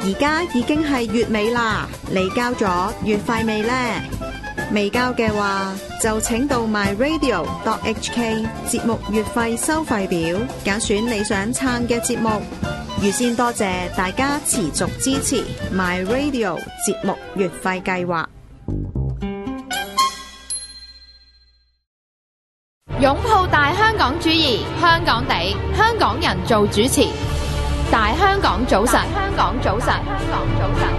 而家已經係月尾啦，你交咗月費未呢？未交嘅話，就請到 myradio.hk 節目月費收費表，揀選你想撐嘅節目。預先多謝大家持續支持 myradio 節目月費計劃。 擁抱大香港主義，香港地，香港人做主持。大香港早晨，香港早晨，香港早晨。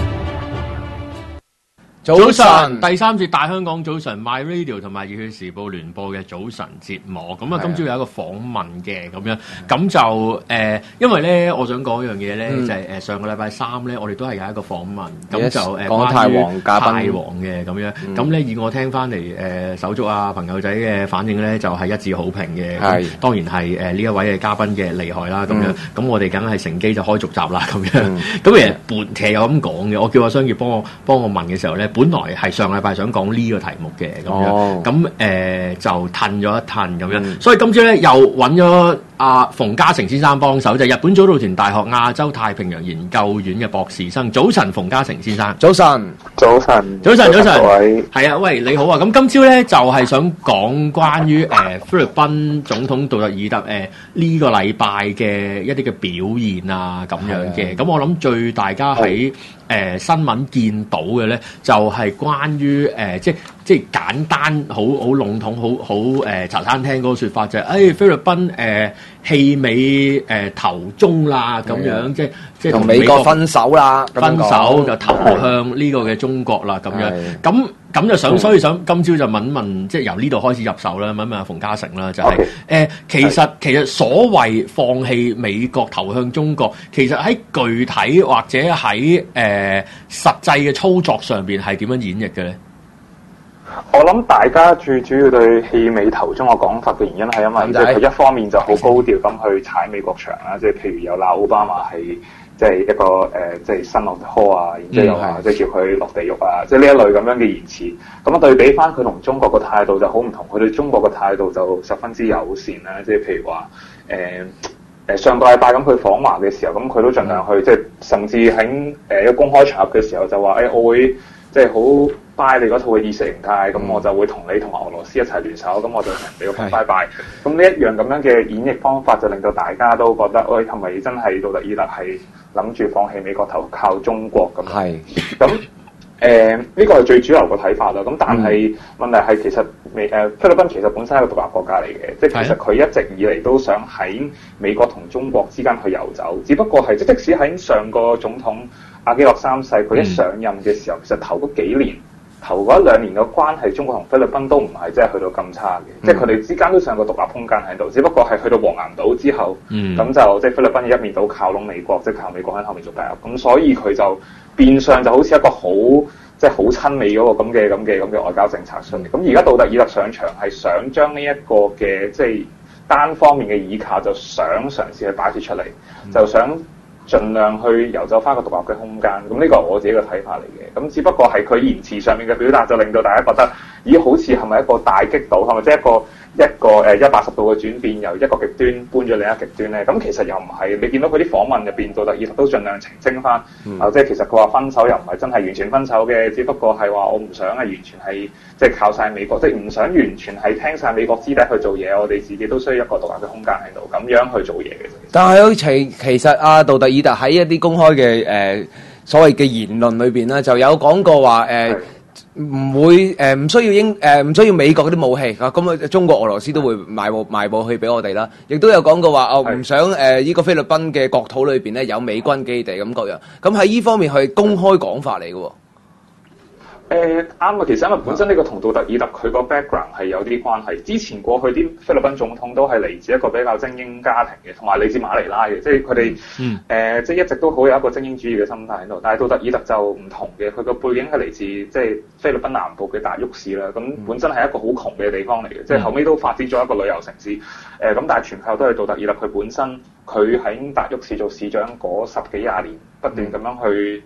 早晨，第三節大香港早晨 My Radio 同埋熱血時報聯播嘅早晨節目，咁啊今朝有一個訪問嘅咁樣，咁就因為咧，我想講一樣嘢咧，就係上個禮拜三咧，我哋都係有一個訪問，咁就講太皇嘉賓太皇嘅咁樣，咁咧以我聽翻嚟手足啊朋友仔嘅反應咧，就係一致好評嘅，係當然係呢一位嘅嘉賓嘅厲害啦咁樣，咁我哋梗係乘機就開續集啦咁樣，咁其實有咁講嘅，我叫阿商業幫我問嘅時候咧。本來係上禮拜想講呢個題目嘅咁樣，咁就褪咗一褪咁樣，所以今朝咧又揾咗阿馮嘉誠先生幫手，就係日本早稻田大學亞洲太平洋研究院嘅博士生。早晨，馮嘉誠先生。早晨， 早晨， 早晨，早晨， 各位。 係啊，喂，你好啊！咁今朝咧就係想講關於菲律賓總統杜特爾特呢個禮拜嘅一啲嘅表現啊咁樣嘅。咁我諗最大家喺新聞見到嘅咧，就係關於即係簡單好籠統好茶餐廳嗰個説法就係菲律賓氣味投中啦咁樣，即係同美國分手啦， 分手就投向呢個嘅中國啦咁樣，咁就所以想今朝就問，即係由呢度開始入手啦，問阿馮嘉誠啦，就係其實所謂放棄美國投向中國，其實喺具體或者喺實際嘅操作上邊係點樣演繹嘅咧？ 我諗大家最主要對氣味投中嘅講法嘅原因係因為即係佢一方面就好高調咁去踩美國場啦，即係譬如有鬧奧巴馬係即係一個即係新落坡啊，然之後又話即係叫佢落地獄啊，即係呢一類咁樣嘅言辭。咁啊對比翻佢同中國嘅態度就好唔同，佢對中國嘅態度就十分之友善啦。即係譬如話上個禮拜咁去訪華嘅時候，咁佢都盡量去即係甚至喺一個公開場合嘅時候就話我會即係好拜你嗰套嘅意識形態，咁我就會同你同埋俄羅斯一齊聯手，咁我就同你講拜拜。咁呢一樣咁樣嘅演繹方法，就令到大家都覺得，喂，係咪真係杜特爾特係諗住放棄美國投靠中國咁？係。咁呢個係最主流嘅睇法啦。咁但係問題係其實菲律賓其實本身係一個獨立國家嚟嘅，即係其實佢一直以嚟都想喺美國同中國之間去遊走，只不過係即使喺上個總統阿基諾三世佢一上任嘅時候，其實頭嗰幾年。頭嗰1-2年嘅關係，中國同菲律賓都唔係真係去到咁差嘅，即係佢哋之間都尚有個獨立空間喺度，只不過係去到黃岩島之後，咁就即係菲律賓一面倒靠攏美國，即係靠美國喺後面做介入，咁所以佢就變相就好似一個好即係好親美嗰個咁嘅外交政策上面。咁而家杜特爾特上場係想將呢一個嘅即係單方面嘅倚靠，就想嘗試去擺脫出嚟，就想盡量去遊走翻個獨立嘅空間，咁呢個係我自己嘅睇法嚟嘅。咁只不過係佢言辭上面嘅表達，就令到大家覺得，咦，好似係咪一個大擊倒，係咪即係一個180度嘅轉變，由一個極端搬咗另一個極端咧？咁其實又唔係，你見到佢啲訪問入邊，杜特爾特都盡量澄清翻，即係其實佢話分手又唔係真係完全分手嘅，只不過係話我唔想係完全係即係靠晒美國，即係唔想完全係聽晒美國支笛去做嘢，我哋自己都需要一個獨立嘅空間喺度，咁樣去做嘢嘅。 但係其實阿杜特爾特喺一啲公開嘅所謂嘅言論裏邊咧，就有講過話唔會唔需要美國嗰啲武器啊，咁中國俄羅斯都會賣武器俾我哋啦，亦都有講過話唔想呢個菲律賓嘅國土裏邊咧有美軍基地咁各樣，咁喺呢方面係公開講法嚟嘅喎。 啱啊，其實因為本身呢個同杜特爾特佢個 background 係有啲關係。之前過去啲菲律賓總統都係嚟自一個比較精英家庭嘅，同埋嚟自馬尼拉嘅，即係佢哋即係一直都好有一個精英主義嘅心態喺度。但係杜特爾特就唔同嘅，佢個背景係嚟自即係菲律賓南部嘅達沃市啦。咁本身係一個好窮嘅地方嚟嘅，即係後尾都發展咗一個旅遊城市。咁但係全靠都係杜特爾特佢本身佢喺達沃市做市長嗰10幾20年，不斷咁樣去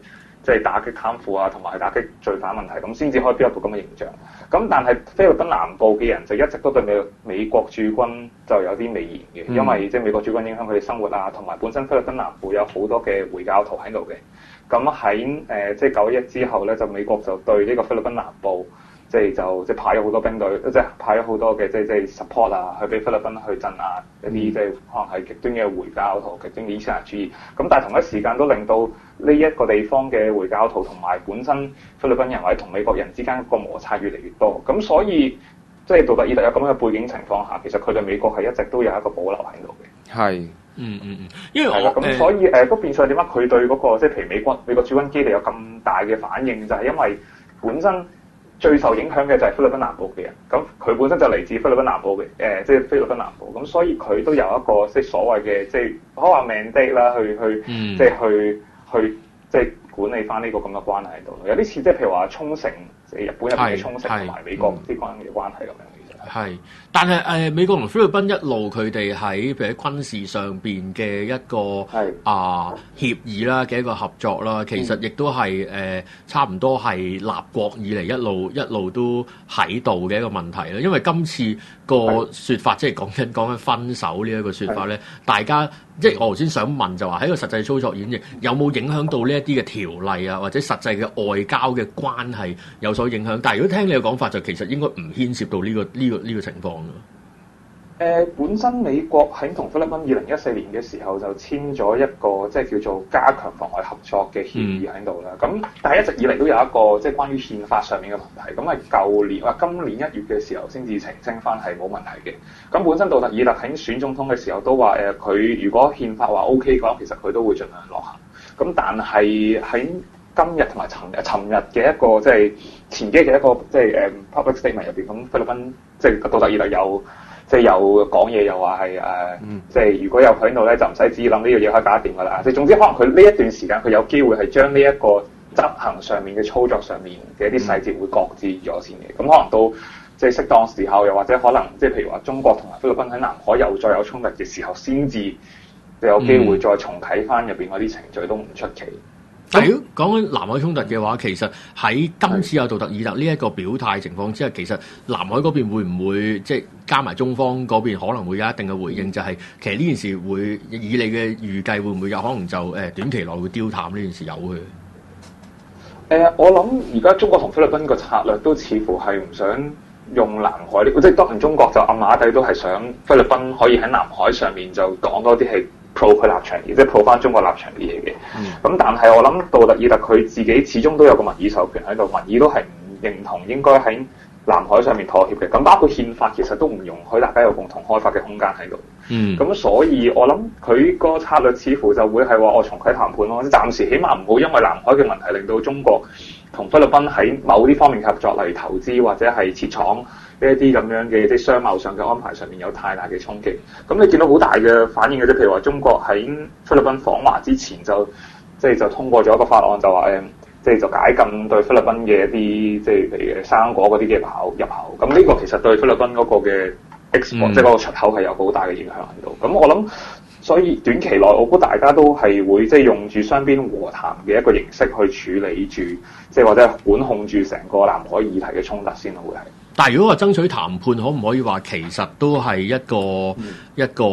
即係打擊貪腐啊，同埋打擊罪犯問題，咁先至可以標一個咁嘅形象。咁但係菲律賓南部嘅人就一直都對美國駐軍就有啲微言嘅，因為即係美國駐軍影響佢哋生活啊，同埋本身菲律賓南部有好多嘅回教徒喺度嘅。咁喺即係911之後咧，就美國就對呢個菲律賓南部即係派咗好多兵隊，即係派咗好多嘅即係 support 啊，去俾菲律賓去鎮壓一啲即係可能係極端嘅回教徒、極端嘅伊斯蘭主義。咁但係同一時間都令到呢一個地方嘅回教徒同埋本身菲律賓人或者同美國人之間個摩擦越嚟越多。咁所以即係杜特爾特有咁樣嘅背景情況下，其實佢對美國係一直都有一個保留喺度嘅。 係。 因為咁所以都變相點解佢對嗰個即係譬如美國駐軍基地有咁大嘅反應，就係因為本身最受影響嘅就係菲律賓南部嘅人，咁佢本身就嚟自菲律賓南部嘅，即係菲律賓南部，咁所以佢都有一個即係所謂嘅即係可話 mandate 啦，即係去即係管理翻呢個咁嘅關係喺度，有啲似即係譬如話沖繩，即係日本入邊嘅沖繩同埋美國啲關係咁樣。 係，但係美國同菲律賓一路佢哋喺譬如喺軍事上邊嘅一個協議啦嘅一個合作啦，其實亦都係差唔多係立國以嚟一路都喺度嘅一個問題啦。因為今次個説法即係講緊分手呢一個説法咧，大家即係我頭先想問就話喺個實際操作演繹有冇影響到呢一啲嘅條例啊，或者實際嘅外交嘅關係有所影響？但係如果聽你嘅講法，就其實應該唔牽涉到呢個情況嘅。 本身美國喺同菲律賓2014年嘅時候就簽咗一個即係叫做加強妨礙合作嘅協議喺度啦。咁但係一直以嚟都有一個即係關於憲法上面嘅問題。咁係今年1月嘅時候先至澄清翻係冇問題嘅。咁本身杜特爾特喺選總統嘅時候都話佢如果憲法話 OK 嘅話，其實佢都會盡量落行。咁但係喺今日同埋尋日嘅一個即係前幾日嘅一個即係public statement 入邊，咁菲律賓即係杜特爾特有講嘢，又話係即係如果有佢喺度咧，就唔使自己諗呢個嘢可以搞得掂噶啦。即係總之，可能佢呢一段時間佢有機會係將呢一個執行上面嘅操作上面嘅一啲細節會擱置咗先嘅。咁可能到即係適當時候，又或者可能即係譬如話中國同埋菲律賓喺南海又再有衝突嘅時候，先至有機會再重啟翻入邊嗰啲程序都唔出奇。 但如果講緊南海衝突嘅話，其實喺今次有杜特爾特呢一個表態情況之下，其實南海嗰邊會唔會即係加埋中方嗰邊可能會有一定嘅回應？就係其實呢件事會以你嘅預計會唔會有可能就短期內會丟淡呢件事有佢？ 我諗而家中國同菲律賓個策略都似乎係唔想用南海即係當然中國就暗啞底都係想菲律賓可以喺南海上面就講多啲係pro 佢立場嘅，即係 pro 翻中國立場嘅嘢嘅。咁但係我諗杜特爾特佢自己始終都有個民意授權喺度，民意都係唔認同應該喺南海上面妥協嘅。咁包括憲法其實都唔容許大家有共同開發嘅空間喺度。咁所以我諗佢個策略似乎就會係話我重啟談判咯，暫時起碼唔好因為南海嘅問題令到中國同菲律賓喺某啲方面嘅合作，例如投資或者係設廠呢一啲咁樣嘅即係商貿上嘅安排上面有太大嘅衝擊。咁你見到好大嘅反應嘅啫，譬如話中國喺菲律賓訪華之前就通過咗一個法案，就話就解禁對菲律賓嘅一啲即係譬如生果嗰啲嘅入口。咁呢個其實對菲律賓嗰個嘅 export 即係嗰個出口係有好大嘅影響喺度。咁我諗，所以短期內我估大家都係會即係用住雙邊和談嘅一個形式去處理住，即係或者係管控住成個南海議題嘅衝突先會係。 但係如果話爭取談判，可唔可以話其實都係一個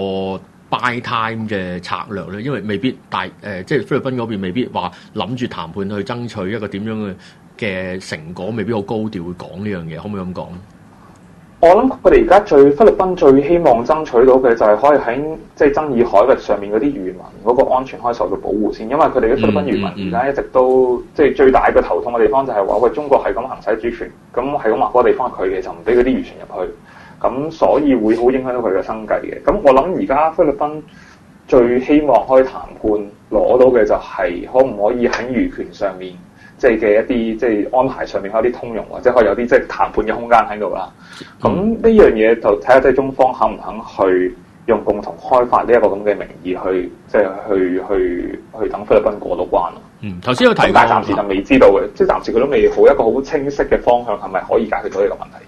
buy time 嘅策略咧？因為未必即係菲律賓嗰邊未必話諗住談判去爭取一個點樣嘅成果，未必好高調會講呢樣嘢，可唔可以咁講？ 我諗佢哋而家菲律賓最希望爭取到嘅就係可以喺即係爭議海域上面嗰啲漁民嗰個安全可以受到保護先，因為佢哋嘅菲律賓漁民而家一直都即係最大嘅頭痛嘅地方就係話喂，中國係咁行使主權，咁係咁劃嗰個地方係佢嘅，就唔俾嗰啲漁船入去，咁所以會好影響到佢嘅生計嘅。咁我諗而家菲律賓最希望可以談判攞到嘅就係可唔可以喺漁權上面即係嘅一啲即係安排上面有啲通融，或者可以有啲即係談判嘅空間喺度啦。咁呢樣嘢就睇下即係中方肯唔肯去用共同開發呢一個咁嘅名義去即係去等菲律賓過到關咯。 頭先有提過， 但係暫時就未知道嘅，即係暫時佢都未好一個好清晰嘅方向，係咪可以解決到呢個問題住？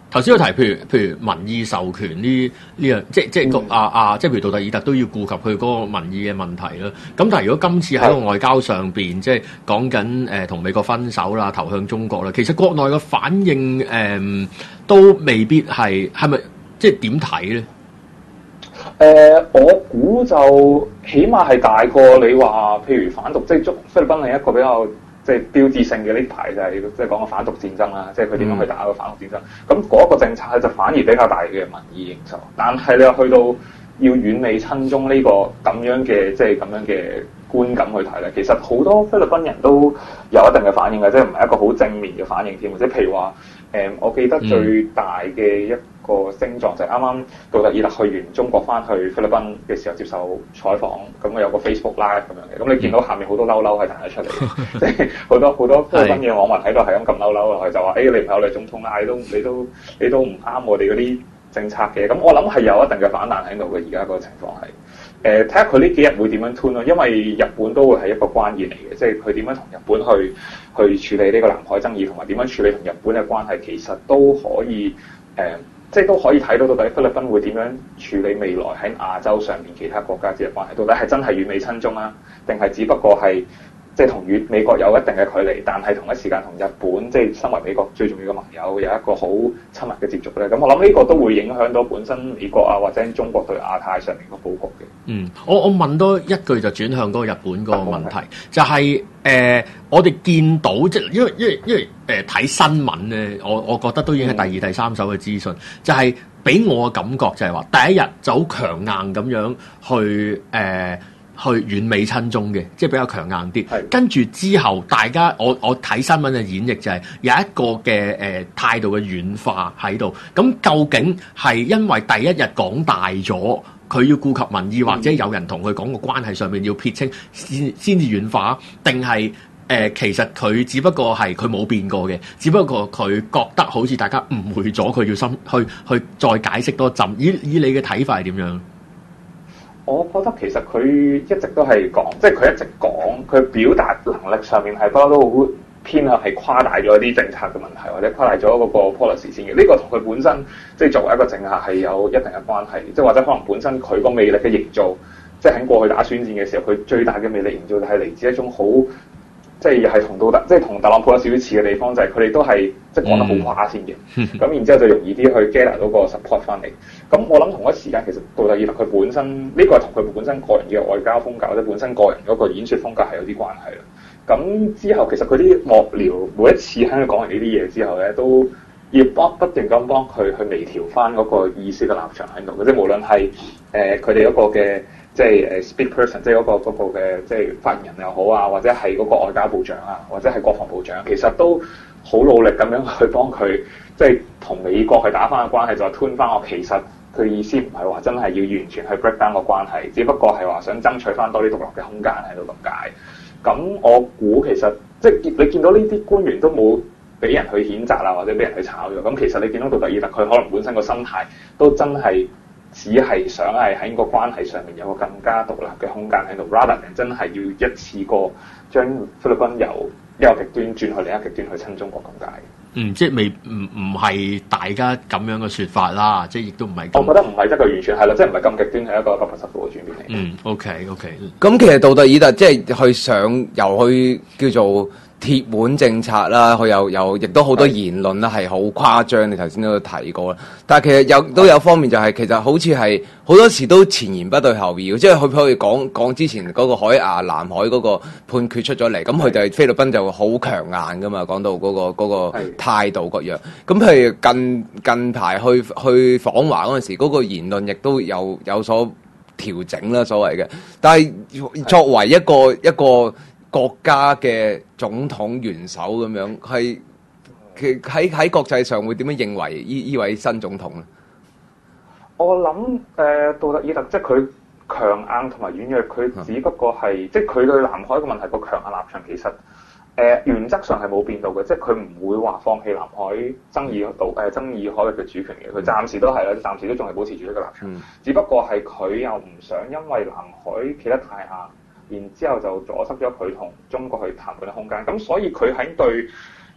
頭先有提，譬如民意授權呢樣，即係即係譬如杜特爾特都要顧及佢嗰個民意嘅問題啦。咁但係如果今次喺個外交上邊，即係講緊同美國分手啦，投向中國啦，其實國內嘅反應都未必係咪即係點睇咧？ 我估就起碼係大過你話，譬如反獨，即係菲律賓係一個比較即係標誌性嘅呢排就係即係講個反獨戰爭啦，即係佢點樣去打個反獨戰爭。咁嗰個政策咧就反而比較大嘅民意認受，但係你話去到要遠美親中呢個咁樣嘅即係咁樣嘅觀感去睇咧，其實好多菲律賓人都有一定嘅反應嘅，即係唔係一個好正面嘅反應添。即係譬如話我記得最大嘅一個症狀就係啱啱杜特爾特去完中國翻去菲律賓嘅時候接受採訪，咁我有個 Facebook Live 咁樣嘅，咁你見到下面好多嬲嬲係彈咗出嚟，即係好多菲律賓嘅網民喺度係咁撳嬲嬲落去，就話你唔係我哋總統啦，你都唔啱我哋嗰啲政策嘅。咁我諗係有一定嘅反彈喺度嘅，而家個情況係。睇下佢呢幾日會點樣 turn 咯，因為日本都會係一個關鍵嚟嘅，即係佢點樣同日本去處理呢個南海爭議，同埋點樣處理同日本嘅關係，其實都可以即係都可以睇到到底菲律賓會點樣處理未來喺亞洲上面其他國家之間嘅關係，到底係真係遠美親中啊，定係只不過係即係同美國有一定嘅距離，但係同一時間同日本即係身為美國最重要嘅盟友有一個好親密嘅接觸咧。咁我諗呢個都會影響到本身美國啊或者中國對亞太上面個佈局嘅。 我問多一句就轉向嗰個日本嗰個問題，就係我哋見到即係因為睇新聞咧，我覺得都已經係第二、第三手嘅資訊，就係俾我嘅感覺就係話第一日就好強硬咁樣去遠美親中嘅，即係比較強硬啲。跟住之後，大家我睇新聞嘅演繹就係有一個嘅態度嘅軟化喺度。咁究竟係因為第一日講大咗，佢要顧及民意，或者有人同佢講個關係上面要撇清先至軟化，定係其實佢只不過係佢冇變過嘅，只不過佢覺得好似大家誤會咗，佢要去再解釋多陣。以你嘅睇法係點樣？ 我覺得其實佢一直都係講，即係佢一直講，佢表達能力上面係不嬲都好偏向係誇大咗啲政策嘅問題，或者誇大咗嗰個 policy 先嘅。呢個同佢本身即係作為一個政客係有一定嘅關係，即係或者可能本身佢個魅力嘅營造，即係喺過去打選戰嘅時候，佢最大嘅魅力營造就係嚟自一種好。即係係同特朗普有少少似嘅地方，就係佢哋都係即係講得好誇先嘅，咁然之後就容易啲去 gather 到個 support 翻嚟。咁我諗同一時間其實杜特爾特佢本身呢個係同佢本身個人嘅外交風格或者本身個人嗰個演說風格係有啲關係啦。咁之後其實佢啲幕僚每一次喺佢講完呢啲嘢之後咧，都要不斷咁幫佢去微調翻嗰個意思嘅立場喺度嘅，即係無論係佢哋嗰個嘅。即係speak person，即係嗰個嘅即係發言人又好啊，或者係嗰個外交部長啊，或者係國防部長，其實都好努力咁樣去幫佢，即係同美國去打翻個關係，就係 turn 翻我。其實佢意思唔係話真係要完全去 break down 個關係，只不過係話想爭取翻多啲獨立嘅空間喺度咁解。咁我估其實即係你見到呢啲官員都冇俾人去譴責啦，或者俾人去炒咗。咁其實你見到杜特爾特佢可能本身個心態都真係。只係想係喺個關係上面有個更加獨立嘅空間喺度 rather than 真係要一次過將菲律賓由一個極端轉去另一個極端去親中國咁解。即係唔係大家咁樣嘅説法啦，即係亦都唔係。 我覺得唔係一個完全係啦，即係唔係咁極端，係一個180度嘅轉變嚟。 OK。 咁其實杜特爾特即係去上由去叫做。鐵腕政策啦，佢又亦都好多言論啦，係好誇張。你頭先都提過啦，但係其實都有方面就係、其實好似係好多時都前言不對後語，即係佢譬如講之前嗰個海牙南海嗰個判決出咗嚟，咁佢就菲律賓就好強硬噶嘛，講到嗰個態度各樣。咁譬如近排去訪華嗰陣時，嗰個言論亦都有所調整啦，所謂嘅。但係作為一個國家嘅總統元首咁樣，係喺國際上會點樣認為呢位新總統咧？ 我諗杜特爾特即係佢強硬同埋軟弱，佢只不過係即係佢對南海嘅問題個強硬立場，其實原則上係冇變到嘅，即係佢唔會話放棄南海爭議海域嘅主權嘅，佢暫時都係啦，暫時都仲係保持住呢個立場。只不過係佢又唔想因為南海企得太硬。然之後就阻塞咗佢同中國去談判嘅空間，咁所以佢喺對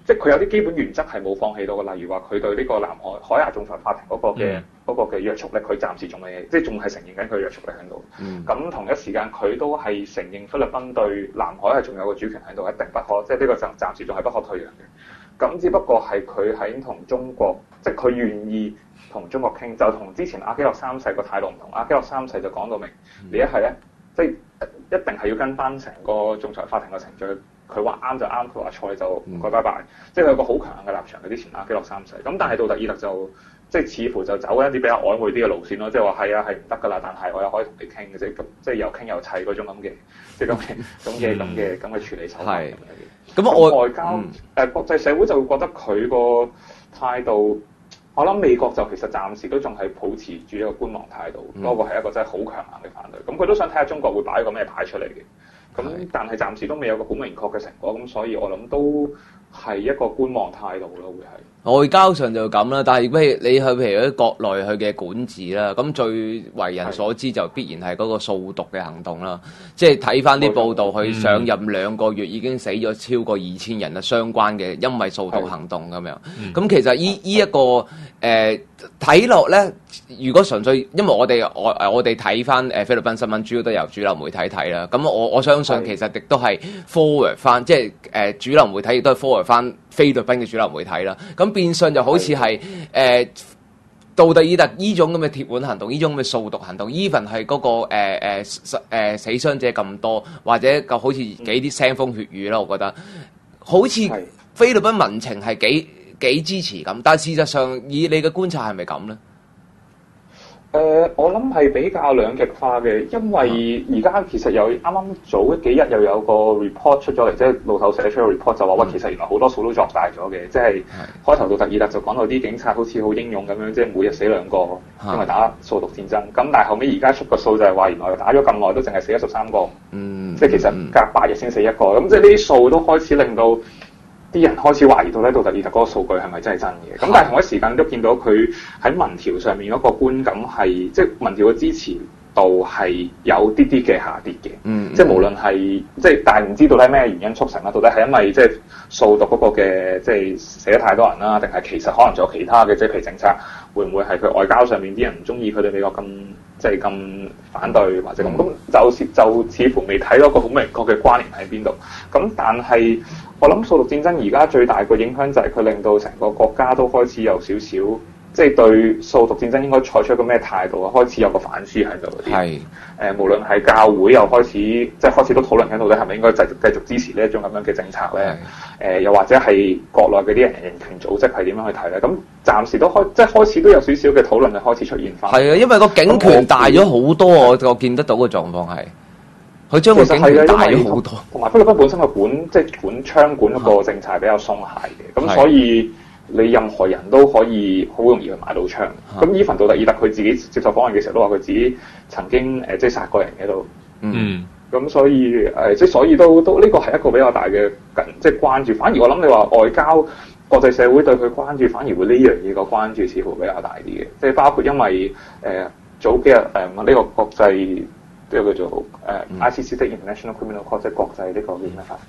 即係佢有啲基本原則係冇放棄到嘅，例如話佢對呢個南海牙仲裁法庭嗰個嘅約束力，佢暫時仲係即係仲係承認緊佢約束力喺度。咁同一時間佢都係承認菲律賓對南海係仲有個主權喺度，一定不可，即係呢個暫時仲係不可退讓嘅。咁只不過係佢喺同中國，即係佢願意同中國傾，就同之前阿基諾三世個態度唔同。阿基諾三世就講到明，你一係咧，即係一定係要跟翻成個仲裁法庭嘅程序。佢話啱就啱，佢話錯就唔該拜拜。即係佢有個好強嘅立場嘅。之前阿基諾三世咁，但係杜特爾特就即係似乎就走一啲比較曖昧啲嘅路線咯。即係話係啊係唔得㗎啦，但係我又可以同你傾嘅啫。咁即係又傾又砌嗰種咁嘅，即係咁嘅處理手法。咁外交國際社會就會覺得佢個態度，我諗美國就其實暫時都仲係保持住一個觀望態度，多過係一個真係好強硬嘅反對。咁佢都想睇下中國會擺個咩牌出嚟嘅。咁但係暫時都未有個好明確嘅成果，咁所以我諗都係一個觀望態度咯，會係。 外交上就咁啦，但係譬如你去譬如喺國內佢嘅管治啦，咁最為人所知就必然係嗰個掃毒嘅行動啦。即係睇翻啲報道，佢上任2個月已經死咗超過2000人啦，相關嘅因為掃毒行動咁樣。咁其實依一個睇落咧，如果純粹因為我哋睇翻菲律賓新聞，主要都由主流媒體睇啦。咁我相信其實亦都係 forward 翻，即係主流媒體亦都係 forward 翻菲律賓嘅主流媒體啦。咁變相就好似係杜特爾特呢種咁嘅鐵腕行動，呢種咁嘅掃毒行動 ，even 係嗰個死傷者咁多，或者就好似幾啲腥風血雨啦，我覺得好似菲律賓民情係幾支持咁，但係事實上以你嘅觀察係咪咁咧？ 我諗係比較兩極化嘅，因為而家其實有啱啱早幾日又有個 report 出咗嚟，即係路透社出咗 report 就話喂，其實原來好多數都作大咗嘅，即係開頭杜特爾特就講到啲警察好似好英勇咁樣，即係每日死2個，因為打掃毒戰爭。咁但係後尾而家出個數就係話，原來打咗咁耐都淨係死咗13個，即係其實隔8日先死1個。咁即係呢啲數都開始令到啲人開始懷疑到咧，杜特爾特嗰個數據係咪真係真嘅？咁但係同一時間都見到佢喺民調上面嗰個觀感係，即係民調嘅支持度係有啲嘅下跌嘅。即係無論係即係，但係唔知道咧咩原因促成啦？到底係因為即係掃毒嗰個嘅即係死得太多人啦，定係其實可能仲有其他嘅即係譬如政策，會唔會係佢外交上面啲人唔中意佢哋美國咁即係咁反對或者咁？咁就似乎未睇到一個好明確嘅關聯喺邊度。咁但係我諗掃毒戰爭而家最大個影響就係佢令到成個國家都開始有少少，即係對掃毒戰爭應該採取一個咩態度啊？開始有個反思喺度嗰啲。係無論係教會又開始即係開始都討論緊到底係咪應該繼續支持呢一種咁樣嘅政策咧？又或者係國內嗰啲人權組織係點樣去睇咧？咁暫時都開始都有少少嘅討論係開始出現翻。係啊，因為個警權大咗好多，我見得到嘅狀況係。佢將個警權大咗好多，同埋菲律賓本身嘅管槍管嗰個政策係比較鬆懈嘅，咁所以你任何人都可以好容易去買到槍。咁伊凡杜特爾特佢自己接受訪問嘅時候都話佢自己曾經即係殺過人喺度。咁所以即係所以都呢個係一個比較大嘅即係關注。反而我諗你話外交國際社會對佢關注，反而會呢樣嘢個關注似乎比較大啲嘅。即係包括因為早幾日呢個國際。即係叫做ICC 即係 International Criminal Court， 即係國際呢個叫咩法？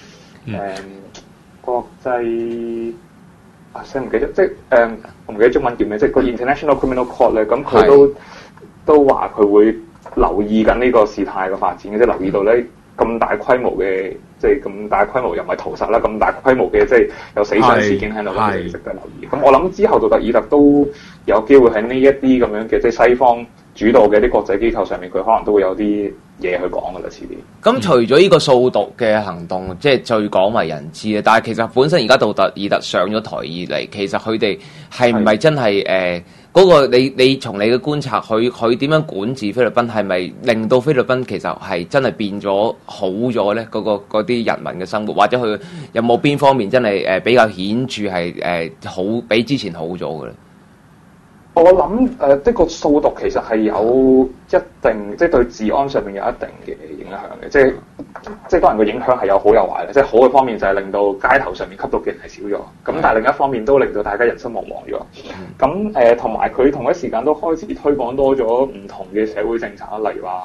國際唔記得，即係我唔記得中文叫咩？即係個 International Criminal Court 咧，咁佢都話佢會留意緊呢個事態嘅發展嘅，即係留意到咧咁大規模嘅，即係咁大規模又唔係屠殺啦，咁大規模嘅即係有死傷事件喺度，值得留意。咁我諗之後杜特爾特都有機會喺呢一啲咁樣嘅即係西方主導嘅啲國際機構上面，佢可能都會有啲嘢去講噶啦，遲啲。咁除咗呢個掃毒嘅行動，即係最廣為人知嘅，但係其實本身而家杜特爾特上咗台以嚟，其實佢哋係唔係真係嗰個你從你嘅觀察，佢點樣管治菲律賓，係咪令到菲律賓其實係真係變咗好咗咧？嗰啲人民嘅生活，或者佢有冇邊方面真係比較顯著係好比之前好咗嘅咧？我諗即係個掃毒其實係有一定，即係對治安上面有一定嘅影響嘅，即係當然個影響係有好有壞嘅。即係好嘅方面就係令到街頭上面吸毒嘅人係少咗，咁但係另一方面都令到大家人心惶惶咗。咁同埋佢同一時間都開始推廣多咗唔同嘅社會政策啦，例如話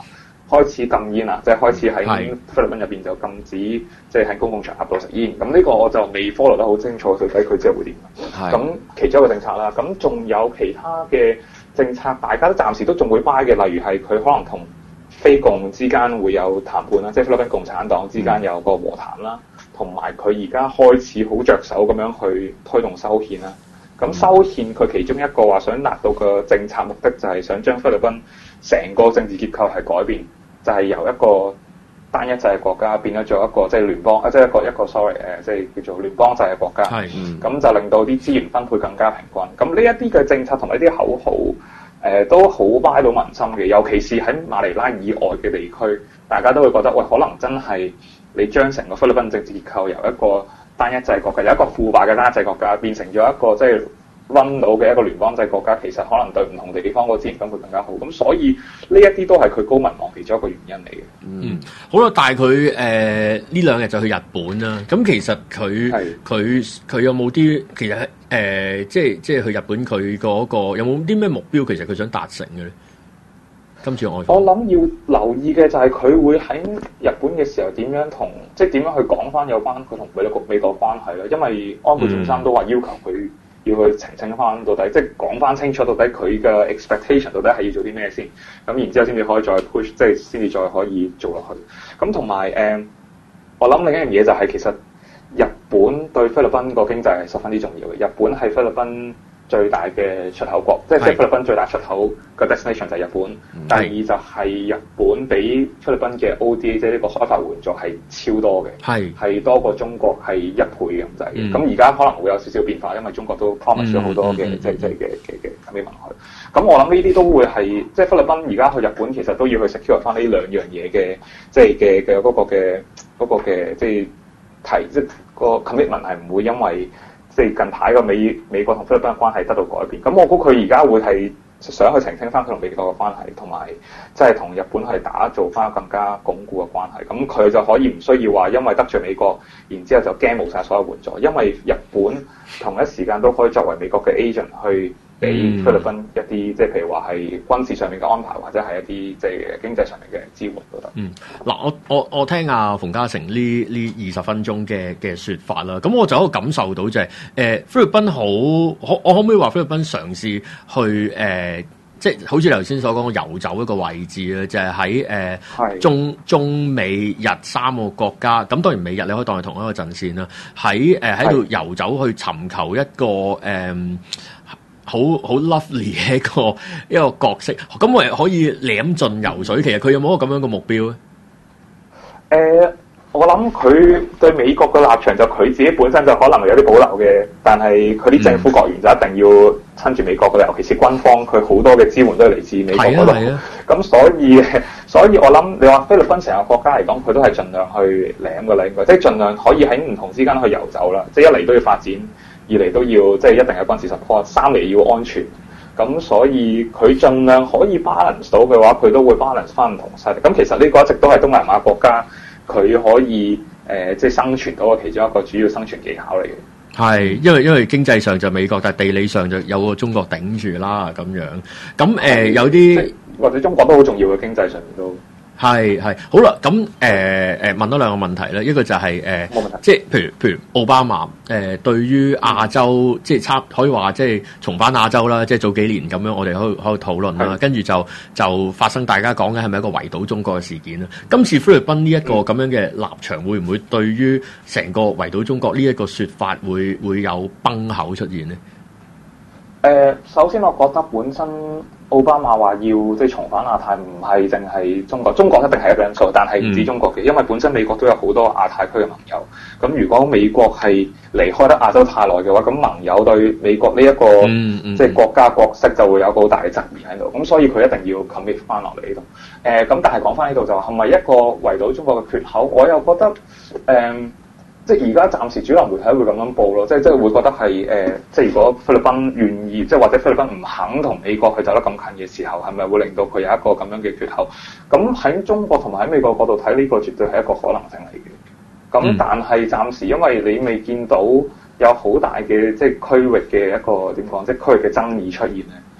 開始禁煙啦，即係開始喺菲律賓入邊就禁止即係喺公共場合度食煙。咁呢個我就未 follow 得好清楚，到底佢之後會點？咁其中一個政策啦，咁仲有其他嘅政策，大家都暫時都仲會 buy 嘅，例如係佢可能同菲共之間會有談判啦，即係菲律賓共產黨之間有個和談啦，同埋佢而家開始好着手咁樣去推動修憲啦。咁修憲佢其中一個話想達到嘅政策目的就係想將菲律賓成個政治結構係改變，就係由一個單一制嘅國家變咗做一個即係聯邦即係一個 sorry 即係叫做聯邦制嘅國家。咁就令到啲資源分配更加平均。咁呢一啲嘅政策同埋呢啲口號都好擺到民心嘅，尤其是喺馬尼拉以外嘅地區，大家都會覺得喂，可能真係你將成個菲律賓政治結構由一個單一制國家，由一個腐敗嘅單一制國家變成咗一個即係 run 到嘅一個聯邦制國家，其實可能對唔同地方個資源分配更加好。咁所以呢一啲都係佢高民望其中一個原因嚟嘅。 好啦，但係佢呢兩日就去日本啦。咁其實佢有冇啲其實即係去日本佢嗰個有冇啲咩目標？其實佢想達成嘅咧？今次外訪我諗要留意嘅就係佢會喺日本嘅時候點樣即係點樣去講翻有關佢同美國關係啦。因為安倍晉三都話要求佢要去澄清翻到底，即係講翻清楚到底佢嘅 expectation 到底係要做啲咩先。咁然之後先至可以再 push， 即係先至再可以做落去。咁同埋我諗另一樣嘢就係其實日本對菲律賓個經濟係十分之重要嘅。日本係菲律賓最大嘅出口國，即係菲律賓最大出口嘅 destination 就係日本。第二就係日本比菲律賓嘅 ODA 即係呢個開發援助係超多嘅，係多過中國係1倍咁滯嘅。咁而家可能會有少少變化，因為中國都 promise 咗好多嘅即係嘅咁嘅文去。咁我諗呢啲都會係即係菲律賓而家去日本其實都要去 secure 翻呢兩樣嘢嘅，即係嘅嗰個嘅即係即係個 commitment 係唔會因為即係近排個美國同菲律賓嘅關係得到改變。咁我估佢而家會係想去澄清翻佢同美國嘅關係，同埋即係同日本係打造翻更加鞏固嘅關係。咁佢就可以唔需要話因為得罪美國，然之後就驚冇晒所有援助，因為日本同一時間都可以作為美國嘅 agent 去俾菲律賓一啲即係譬如話係軍事上面嘅安排，或者係一啲即係經濟上面嘅支援都得。 嗱，我聽阿馮嘉誠呢20分鐘嘅説法啦，咁我就可以感受到就係菲律賓我可唔可以話菲律賓嘗試去即係好似你頭先所講嘅遊走一個位置咧，就係喺中美日3個國家，咁當然美日你可以當係同一個陣線啦，喺度遊走去尋求一個好 lovely 嘅一個角色，咁我可以舐盡游水。其實佢有冇一個咁樣嘅目標咧？ 我諗佢對美國嘅立場就佢自己本身就可能有啲保留嘅，但係佢啲政府國員就一定要親住美國嘅，尤其是軍方，佢好多嘅支援都係嚟自美國嗰度。咁所以我諗你話菲律賓成個國家嚟講，佢都係盡量去舐㗎啦，應該即係盡量可以喺唔同之間去遊走啦。即係一嚟都要發展，二嚟都要即係一定係軍事 support， 三嚟要安全。咁所以佢盡量可以 balance 到嘅話，佢都會 balance 翻唔同勢力。咁其實呢個一直都係東南亞國家佢可以即係生存到嘅其中一個主要生存技巧嚟嘅。 係，因為經濟上就美國，但係地理上就有個中國頂住啦咁樣。咁有啲或者中國都好重要嘅經濟上面都。 係好啦，咁問多兩個問題啦，一個就係冇問題， 即係譬如奧巴馬對於亞洲即係可以話即係重返亞洲啦，即係早幾年咁樣，我哋可以討論啦，跟住就發生大家講嘅係咪一個圍堵中國嘅事件啦？今次菲律賓呢一個咁樣嘅立場，會唔會對於成個圍堵中國呢一個説法會有崩口出現呢？ 首先我覺得本身奧巴馬話要即係重返亞太，唔係淨係中國，中國一定係一個因素，但係唔止中國嘅，因為本身美國都有好多亞太區嘅盟友。咁如果美國係離開得亞洲太耐嘅話，咁盟友對美國呢一個即係國家角色就會有個好大嘅質疑喺度。咁所以佢一定要 commit 翻落嚟呢度。咁但係講翻呢度就係咪一個圍堵中國嘅缺口？我又覺得即係而家暫時主流媒體會咁樣報咯，即係會覺得係即係如果菲律賓願意，即係或者菲律賓唔肯同美國去走得咁近嘅時候，係咪會令到佢有一個咁樣嘅缺口？咁喺中國同埋喺美國角度睇，呢個絕對係一個可能性嚟嘅。咁但係暫時因為你未見到有好大嘅即係區域嘅一個點講，即係區域嘅爭議出現咧。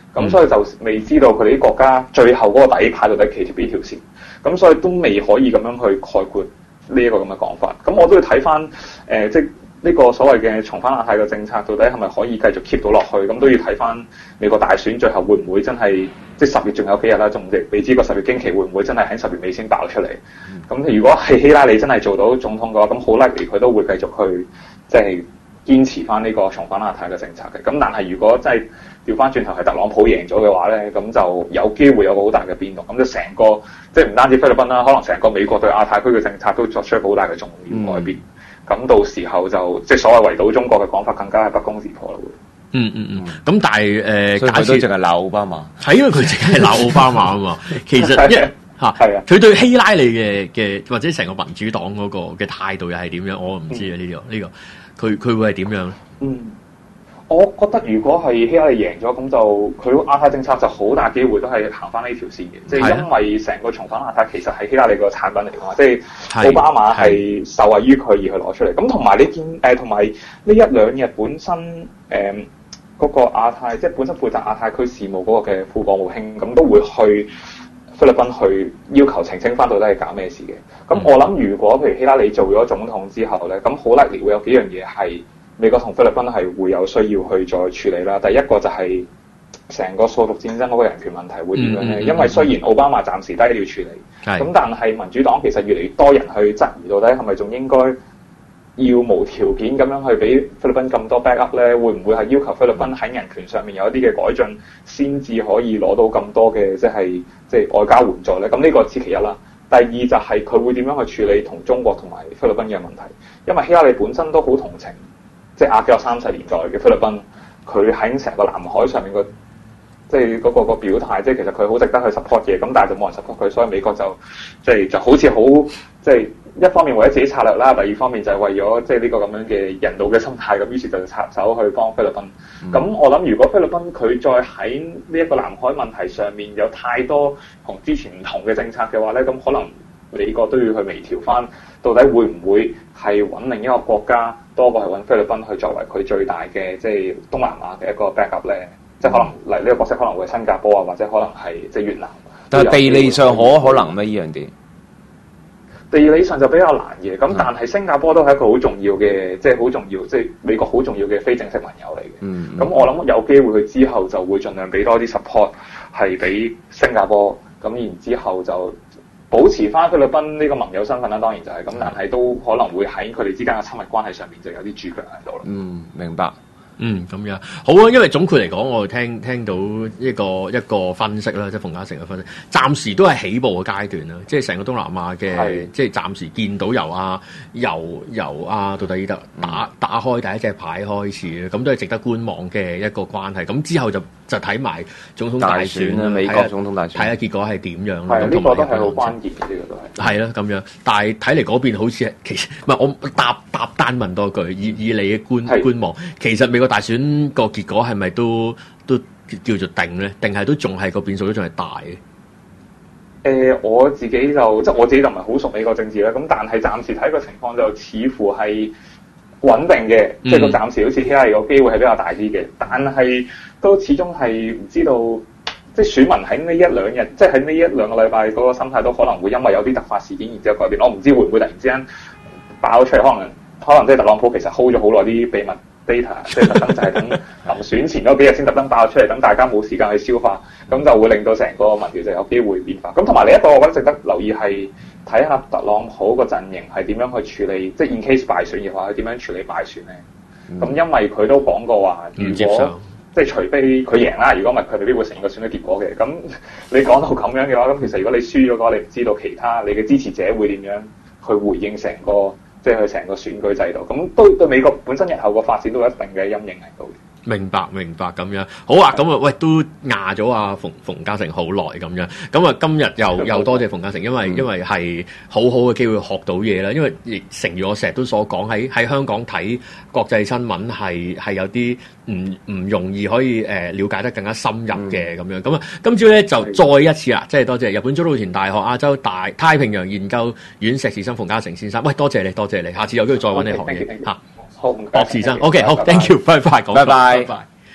咁所以就未知道佢哋啲國家最後嗰個底牌到底企貼邊條線，咁所以都未可以咁樣去概括呢一個咁嘅講法。咁我都要睇翻即係呢個所謂嘅重返亞太嘅政策到底係咪可以繼續 keep 到落去，咁都要睇翻美國大選最後會唔會真係即係10月仲有幾日啦，仲未知個10月經期會唔會真係喺10月尾先爆出嚟。咁如果係希拉里真係做到總統嘅話，咁好 likely 佢都會繼續去即係堅持翻呢個重返亞太嘅政策嘅。咁但係如果真係調翻轉頭係特朗普贏咗嘅話咧，咁就有機會有個好大嘅變動。咁就成個即係唔單止菲律賓啦，可能成個美國對亞太區嘅政策都作出一個好大嘅重要改變。咁到時候就即係所謂圍堵中國嘅講法，更加係不攻自破啦。 咁但係假設淨係鬧奧巴馬， 係因為佢淨係鬧奧巴馬啊嘛。其實係啊，佢對希拉里嘅或者成個民主黨嗰個嘅態度又係點樣？我唔知啊，呢個佢會係點樣咧？ 我覺得如果係希拉里贏咗，咁就佢亞太政策就好大機會都係行翻呢條線嘅，即係因為成個重返亞太其實係希拉里個產品嚟㗎嘛，即係奧巴馬係受惠於佢而去攞出嚟。咁同埋你見同埋呢一兩日本身嗰個亞太即係本身負責亞太區事務嗰個嘅副國務卿，咁都會去菲律賓去要求澄清翻到底係搞咩事嘅。咁我諗如果譬如希拉里做咗總統之後咧，咁好 likely 會有幾樣嘢係美國同菲律賓係會有需要去再處理啦。第一個就係成個掃毒戰爭嗰個人權問題會點樣咧？因為雖然奧巴馬暫時低調處理，咁但係民主黨其實越嚟越多人去質疑到底係咪仲應該要無條件咁樣去俾菲律賓咁多 backup 咧？會唔會係要求菲律賓喺人權上面有一啲嘅改進，先至可以攞到咁多嘅即係外交援助咧？咁呢個係其一啦。第二就係佢會點樣去處理同中國同埋菲律賓嘅問題？因為希拉里本身都好同情。即係1930年代嘅菲律賓，佢喺成個南海上面即係嗰個表態，即係其實佢好值得去 support 嘅，咁但係就冇人 support 佢，所以美國就即係就好似好即係一方面為咗自己策略啦，第二方面就係為咗即係呢個咁樣嘅人道嘅心態，咁於是就插手去幫菲律賓。咁我諗如果菲律賓佢再喺呢一個南海問題上面有太多同之前唔同嘅政策嘅話咧，咁可能美國都要去微調翻，到底會唔會係揾另一個國家多過係揾菲律賓去作為佢最大嘅即係東南亞嘅一個 backup 咧？即係可能嚟呢個角色可能會係新加坡啊，或者可能係即係越南。 但係地理上可能咩？呢樣啲地理上就比較難嘅，咁但係新加坡都係一個好重要嘅，即係好重要，即係美國好重要嘅非正式盟友嚟嘅。咁我諗有機會佢之後就會盡量俾多啲 support 係俾新加坡，咁然之後就保持翻菲律賓呢個盟友身份啦，當然就係咁，但係都可能會喺佢哋之間嘅親密關係上面就有啲主腳喺度啦。 明白。 咁樣好啊，因為總括嚟講，我聽到一個分析啦，即係馮嘉誠嘅分析，暫時都係起步嘅階段啦，即係成個東南亞嘅，即係暫時見到由杜特爾特打開第一隻牌開始，咁都係值得觀望嘅一個關係。咁之後就睇埋總統大選啦， 美國總統大選， 睇下結果係點樣啦。 呢個都係好關鍵嘅，呢個都係。係啦，咁樣，但係睇嚟嗰邊好似其實唔係，我答單問多句，以你嘅觀望，其實美國大選個結果係咪都叫做定咧？定係都仲係個變數都仲係大嘅？ 我自己就唔係好熟美國政治啦，咁但係暫時睇個情況就似乎係穩定嘅，即係個暫時好似希拉里個機會係比較大啲嘅，但係都始終係唔知道，即係選民喺呢一兩日，即係喺呢一兩個禮拜嗰個心態都可能會因為有啲突發事件然之後改變。我唔知會唔會突然之間爆出嚟，可能即係特朗普其實 hold 咗好耐啲秘密 data， 即係特登就係等臨選前嗰幾日先特登爆出嚟，等大家冇時間去消化，咁就會令到成個民調就有機會變化。咁同埋另一個我覺得值得留意係睇下特朗普個陣營係點樣去處理，即係 in case 敗選嘅話，佢點樣處理敗選咧？咁因為佢都講過話，如果即係除非佢贏啦，如果唔係佢未必會成個選舉結果嘅。咁你講到咁樣嘅話，咁其實如果你輸咗嘅話，你唔知道其他你嘅支持者會點樣去回應成個即係佢成個選舉制度。咁都對美國本身日後個發展都有一定嘅陰影喺度。 明白咁樣，好啊！咁啊，喂，都壓咗阿馮嘉誠好耐咁樣，咁啊，今日又多謝馮嘉誠，因為係好好嘅機會學到嘢啦。因為亦誠如我成日都所講，喺香港睇國際新聞係有啲唔容易可以了解得更加深入嘅咁樣。咁啊，今朝咧就再一次啦，即係多謝日本早稻田大學亞洲太平洋研究院碩士生馮嘉誠先生。喂，多謝你，下次有機會再揾你學嘢嚇。好，博士生 ，OK， 好 ，thank you，拜拜， 拜拜。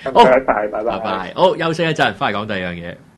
拜拜，拜拜。 好，休息一陣，翻嚟講第二樣嘢。